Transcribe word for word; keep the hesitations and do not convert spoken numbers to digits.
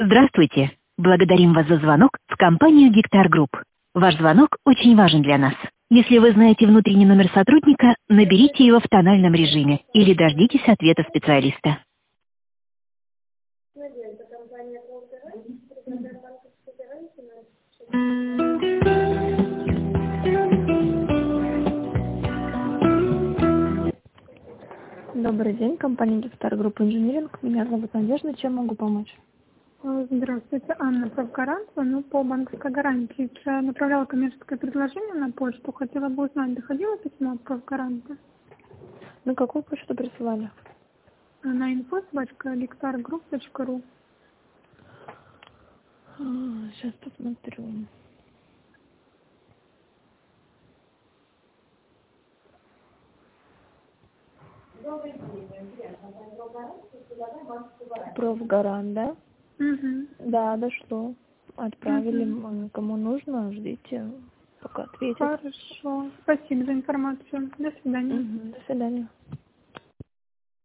Здравствуйте. Благодарим вас за звонок в компанию Гектар Групп. Ваш звонок очень важен для нас. Если вы знаете внутренний номер сотрудника, наберите его в тональном режиме или дождитесь ответа специалиста. Добрый день, компания Гектар Групп Инжиниринг. Меня зовут Надежда. Чем могу помочь? Здравствуйте, Анна, правгарант. Ну, по банковской гарантии. Я направляла коммерческое предложение на почту. Хотела бы узнать, доходило письмо от правгаранта? На какую почту присылали? На инфо собачка гектаргрупп точка ру. Сейчас посмотрю. Правгарант, да? Угу. Да, дошло. Отправили. Угу. Кому нужно, ждите, пока ответят. Хорошо. Спасибо за информацию. До свидания. Угу. До свидания.